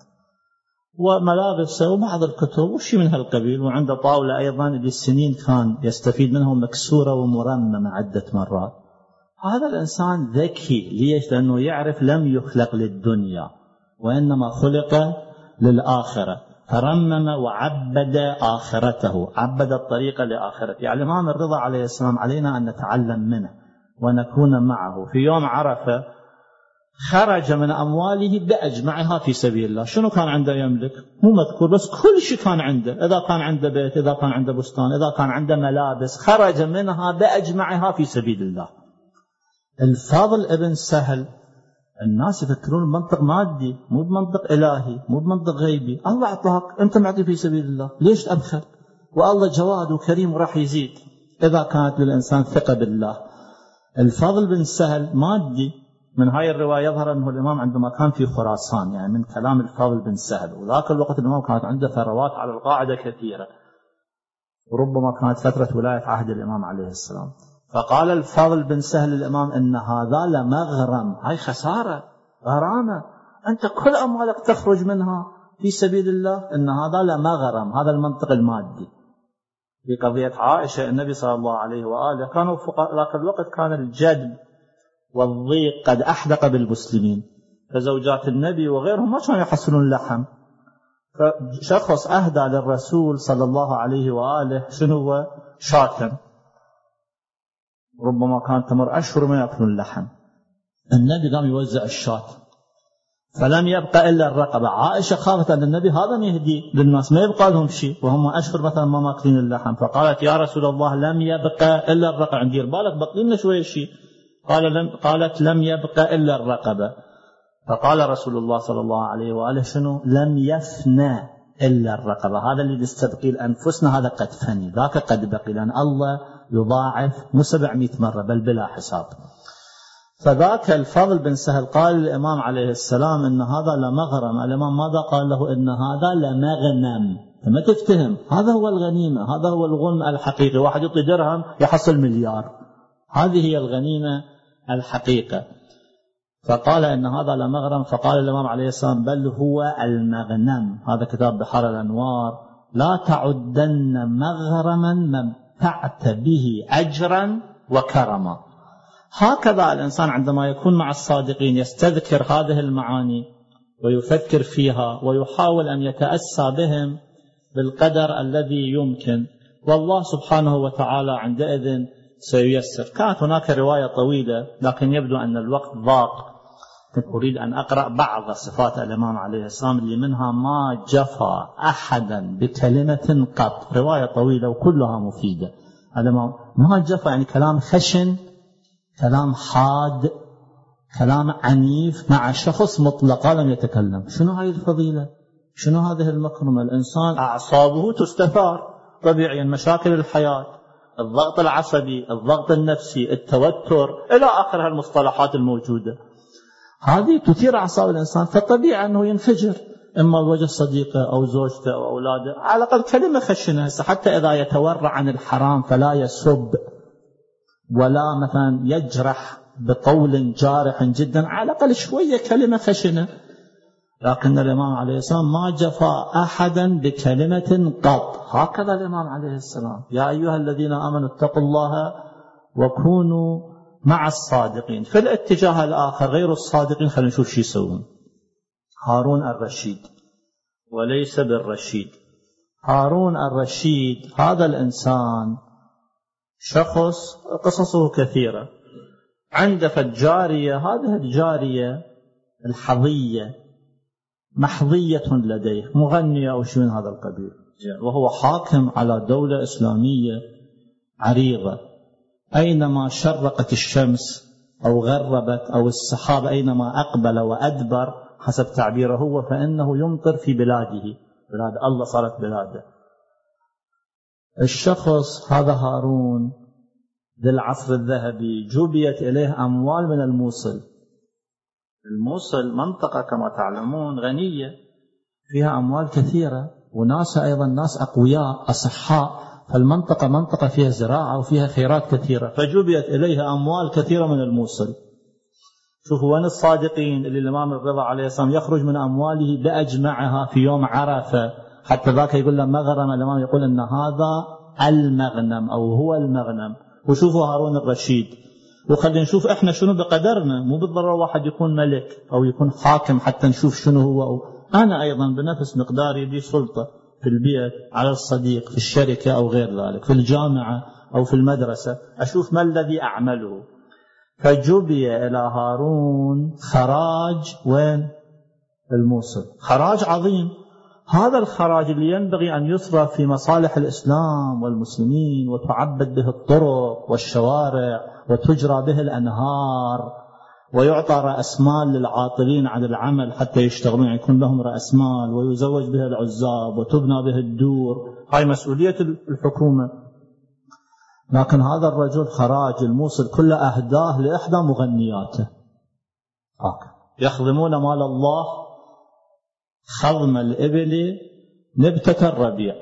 Speaker 2: وملابس وبعض الكتب وشي من هالقبيل، وعنده طاولة أيضا اللي السنين كان يستفيد منها مكسورة ومرممة عدة مرات. هذا الإنسان ذكي. ليش؟ لأنه يعرف لم يخلق للدنيا وإنما خلق للآخرة، فرمم وعبد آخرته، عبد الطريقة لآخرته. يعني الإمام الرضا عليه السلام علينا أن نتعلم منه ونكون معه. في يوم عرفة خرج من أمواله بأجمعها في سبيل الله. شنو كان عنده يملك؟ مو مذكور، بس كل شيء كان عنده. إذا كان عنده بيت، إذا كان عنده بستان، إذا كان عنده ملابس، خرج منها بأجمعها في سبيل الله. الفضل ابن سهل، الناس يفكرون بمنطق مادي، مو بمنطق إلهي، مو بمنطق غيبي. الله أعطاك، أنت معطي في سبيل الله، ليش أبخل؟ والله جواد وكريم وراح يزيد إذا كانت للإنسان ثقة بالله. الفضل بن سهل مادي. من هاي الرواية يظهر أنه الإمام عندما كان في خراسان، يعني من كلام الفضل بن سهل، وذاك الوقت الإمام كانت عنده ثروات على القاعدة كثيرة، وربما كانت فترة ولاية عهد الإمام عليه السلام. فقال الفضل بن سهل الإمام إن هذا لمغرم، هاي خسارة، غرامة، أنت كل أموالك تخرج منها في سبيل الله، إن هذا لمغرم. هذا المنطق المادي. في قضية عائشة النبي صلى الله عليه وآله كانوا فقراء ذاك الوقت، كان الجدب والضيق قد أحدق بالمسلمين، فزوجات النبي وغيرهم ما كانوا يحصلون لحم. فشخص أهدى للرسول صلى الله عليه وآله شنو هو؟ شاة، ربما كانت تمر أشهر ما يأكلون اللحم. النبي قام يوزع الشاة، فلم يبقى إلا الرقبة. عائشة خافت أن النبي هذا يهدي للناس ما يبقى لهم شيء وهم أشهر مثلا ما ماكلين اللحم. فقالت يا رسول الله لم يبقى إلا الرقبة، عندي بالك بقي لنا شوية شيء. قالت لم يبقى إلا الرقبة. فقال رسول الله صلى الله عليه وآله شنو؟ لم يفنى إلا الرقبة. هذا اللي نستبقي لأنفسنا هذا قد فني، ذاك قد بقي، لأن الله يضاعف مو 700 مرة بل بلا حساب. فذاك الفضل بن سهل قال الإمام عليه السلام إن هذا لمغرم. الإمام ماذا قال له؟ إن هذا لمغنم. فما تفتهم، هذا هو الغنيمة، هذا هو الغنم الحقيقي. واحد يعطي درهم يحصل مليار، هذه هي الغنيمة الحقيقة. فقال إن هذا لمغرم. فقال الإمام عليه السلام بل هو المغنم. هذا كتاب بحار الأنوار. لا تعدن مغرما ممتعت به أجرا وكرما. هكذا الإنسان عندما يكون مع الصادقين يستذكر هذه المعاني ويفكر فيها ويحاول أن يتأسى بهم بالقدر الذي يمكن، والله سبحانه وتعالى عندئذ سييسر. كانت هناك رواية طويلة لكن يبدو أن الوقت ضاق. أريد أن أقرأ بعض صفات الإمام عليه السلام اللي منها ما جفى أحدا بكلمة قط. رواية طويلة وكلها مفيدة. الإمام ما جفى، يعني كلام خشن، كلام حاد، كلام عنيف مع شخص مطلقا لم يتكلم. شنو هذه الفضيلة؟ شنو هذه المكرمة؟ الإنسان أعصابه تستثار طبيعيا، مشاكل الحياة، الضغط العصبي، الضغط النفسي، التوتر، إلى آخر المصطلحات الموجودة. هذه تثير أعصاب الإنسان، فطبيعي أنه ينفجر، إما بوجه صديقه أو زوجته أو أولاده. على الأقل كلمة خشنة، حتى إذا يتورع عن الحرام فلا يسب ولا مثلا يجرح بقول جارح جدا، على الأقل شوية كلمة خشنة. لكن الإمام عليه السلام ما جفى أحدا بكلمة قط. هكذا الإمام عليه السلام: يا أيها الذين آمنوا اتقوا الله وكونوا مع الصادقين. في الاتجاه الآخر غير الصادقين، خلينا نشوف شو يسوون. هارون الرشيد، وليس بالرشيد. هارون الرشيد هذا الإنسان شخص قصصه كثيرة. عنده فالجارية، هذه الجارية الحظية محظية لديه، مغنية أو شيء من هذا القبيل، وهو حاكم على دولة إسلامية عريضة. أينما شرقت الشمس أو غربت أو السحاب أينما أقبل وأدبر حسب تعبيره هو، فإنه يمطر في بلاده، بلاد الله صارت بلاده. الشخص هذا هارون ذي العصر الذهبي جبيت إليه أموال من الموصل. الموصل منطقة كما تعلمون غنية، فيها أموال كثيرة، وناس أيضا ناس أقوياء أصحاء، فالمنطقة منطقة فيها زراعة وفيها خيرات كثيرة، فجبيت إليها أموال كثيرة من الموصل. شوفوا وين الصادقين اللي الإمام الرضا عليه السلام يخرج من أمواله بأجمعها في يوم عرفة، حتى ذاك يقول له مغرم، الإمام يقول أن هذا المغنم أو هو المغنم. وشوفوا هارون الرشيد. وخلينا نشوف إحنا شنو بقدرنا، مو بالضرورة واحد يكون ملك أو يكون حاكم حتى نشوف شنو هو. أنا أيضا بنفس مقداري لي سلطة في البيت على الصديق، في الشركة أو غير ذلك، في الجامعة أو في المدرسة، أشوف ما الذي أعمله. فجبي إلى هارون خراج وين؟ الموصل، خراج عظيم. هذا الخراج اللي ينبغي أن يصرف في مصالح الإسلام والمسلمين، وتعبد به الطرق والشوارع وتجرى به الأنهار، ويعطى رأس مال للعاطلين عن العمل حتى يشتغلون، يكون لهم رأس مال، ويزوج به العزاب وتبنى به الدور. هاي مسؤولية الحكومة. لكن هذا الرجل خراج الموصل كله أهداه لإحدى مغنياته، يخدمون مال الله خضم الإبل نبتة الربيع.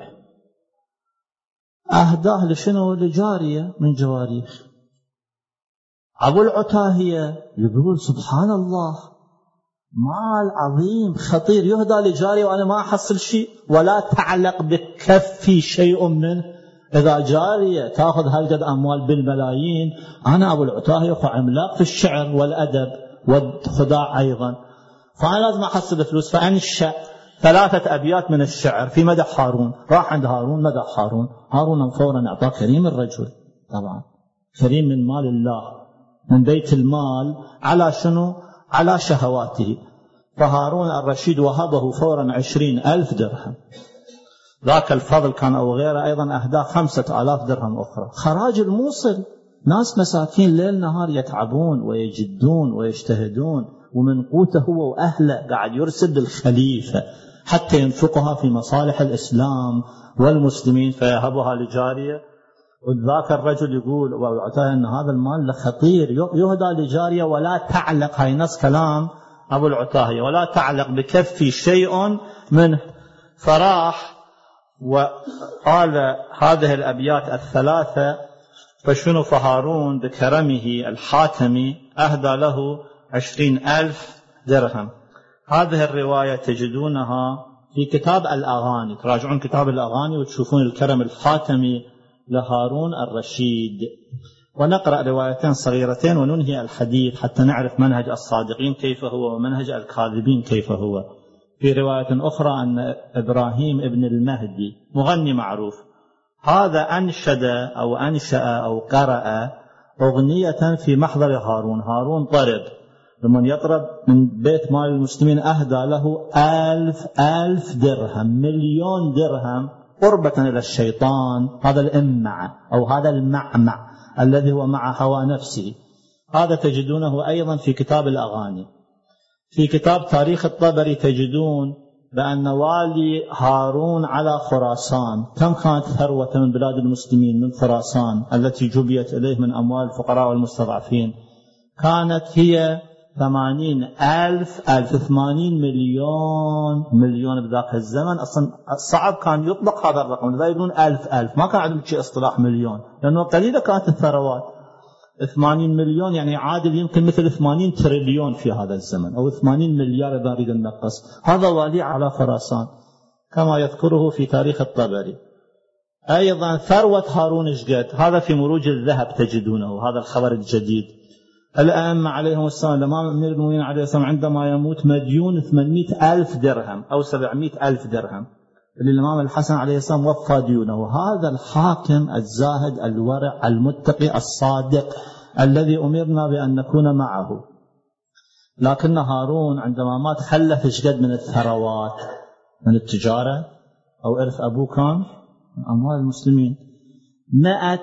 Speaker 2: أهداه لشنو؟ لجارية من جواريخ. أبو العتاهية يقول سبحان الله، مال عظيم خطير يهدى لجارية وأنا ما أحصل شيء، ولا تعلق بكفي شيء منه. إذا جارية تأخذ هالقد أموال بالملايين، أنا أبو العتاهية عملاق في الشعر والأدب والخداع أيضا، فأنا لازم أحصل فلوس. فأنشأ 3 أبيات من الشعر في مدح هارون. راح عند هارون مدح هارون. هارون فورا أعطاه كريم الرجل، طبعا كريم من مال الله، من بيت المال، على شنو؟ على شهواته. فهارون الرشيد وهبه فورا 20,000 درهم. ذاك الفضل كان أو غيره أيضا أهداه 5,000 درهم أخرى. خراج الموصل، ناس مساكين ليل نهار يتعبون ويجدون ويجتهدون، ومن قوته هو وأهله قاعد يرسل للخليفة حتى ينفقها في مصالح الإسلام والمسلمين، فيهبها لجارية. وذاك الرجل يقول وعطاه أن هذا المال خطير يهدى لجارية ولا تعلق، هاي نص كلام أبو العتاهية، ولا تعلق بكفي شيء منه. فراح وقال هذه الأبيات 3. فشنو؟ فهارون بكرمه الحاتمي أهدى له 20,000 درهم. هذه الرواية تجدونها في كتاب الأغاني، تراجعون كتاب الأغاني وتشوفون الكرم الحاتمي لهارون الرشيد. ونقرأ روايتين صغيرتين وننهي الحديث حتى نعرف منهج الصادقين كيف هو ومنهج الكاذبين كيف هو. في رواية أخرى أن إبراهيم ابن المهدي مغني معروف، هذا أنشد أو أنشأ أو قرأ أغنية في محضر هارون. هارون طرب، لمن يطرب من بيت مال المسلمين أهدى له 1,000 درهم، 1,000,000 درهم، قربة إلى الشيطان. هذا الإمع أو هذا المعمع الذي هو مع هوى نفسه. هذا تجدونه أيضا في كتاب الأغاني. في كتاب تاريخ الطبري تجدون بأن والي هارون على خراسان كم كانت ثروة من بلاد المسلمين من خراسان التي جبيت إليه من أموال الفقراء والمستضعفين؟ كانت هي 80 مليون بذاك الزمن. أصلا صعب كان يطلق هذا الرقم، لا يقولون 1000 ما كان عندهم شيء اصطلاح مليون، لأنه قليلة كانت الثروات. 80 مليون يعني عادل يمكن مثل 80 تريليون في هذا الزمن، أو 80 مليار إذا نريد النقص. هذا والي على خراسان كما يذكره في تاريخ الطبري. أيضا ثروة هارون إشقد، هذا في مروج الذهب تجدونه، هذا الخبر الجديد. الأئمة عليهم السلام، الإمام أمير المؤمنين عليه السلام عندما يموت مديون 800,000 درهم أو 700,000 درهم، الإمام الحسن عليه السلام وفى ديونه. هذا الحاكم الزاهد الورع المتقي الصادق الذي أمرنا بأن نكون معه. لكن هارون عندما مات خلف إشقد من الثروات، من التجارة أو إرث أبوه كان من أموال المسلمين 100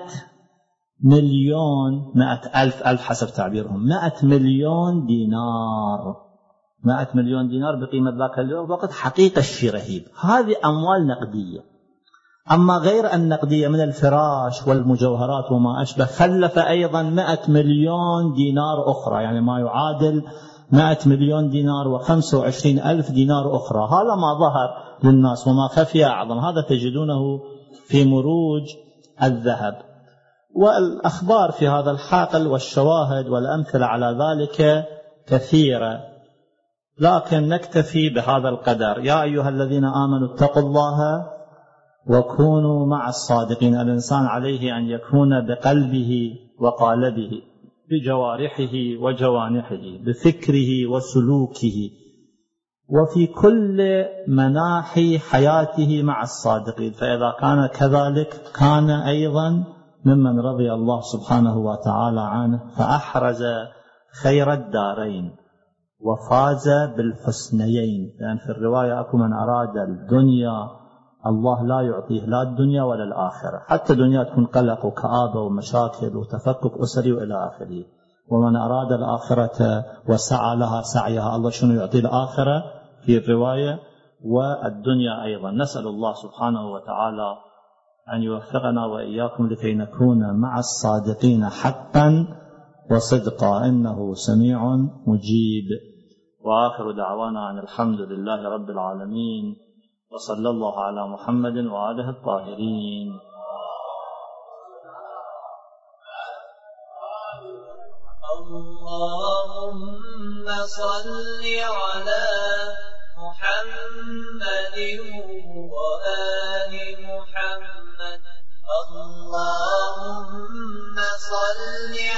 Speaker 2: مليون 100,000 حسب تعبيرهم 100 مليون دينار. 100 مليون دينار بقيمة ذاك اليوم وقت حقيقة الشيء رهيب. هذه أموال نقدية. أما غير النقدية من الفراش والمجوهرات وما أشبه، خلف أيضا 100 مليون دينار أخرى، يعني ما يعادل 100 مليون دينار و25,000 دينار أخرى. هذا ما ظهر للناس وما خفي أعظم، هذا تجدونه في مروج الذهب. والأخبار في هذا الحقل والشواهد والأمثلة على ذلك كثيرة، لكن نكتفي بهذا القدر. يا أيها الذين آمنوا اتقوا الله وكونوا مع الصادقين. الإنسان عليه أن يكون بقلبه وقالبه، بجوارحه وجوانحه، بفكره وسلوكه، وفي كل مناحي حياته مع الصادقين. فإذا كان كذلك كان أيضا ممن رضي الله سبحانه وتعالى عنه، فأحرز خير الدارين وفاز بالحسنيين. لأن في الرواية أكو من أراد الدنيا الله لا يعطيه لا الدنيا ولا الآخرة، حتى الدنيا تكون قلق وكآبة ومشاكل وتفكك أسري وإلى آخره. ومن أراد الآخرة وسعى لها سعيها، الله شنو يعطي الآخرة في الرواية والدنيا أيضا. نسأل الله سبحانه وتعالى أن يوفقنا وإياكم لكي نكون مع الصادقين حقا وصدقا، إنه سميع مجيب. وآخر دعوانا أن الحمد لله رب العالمين، وصلى الله على محمد وآله الطاهرين.
Speaker 3: اللهم صل على محمد وآل محمد. اللهم صل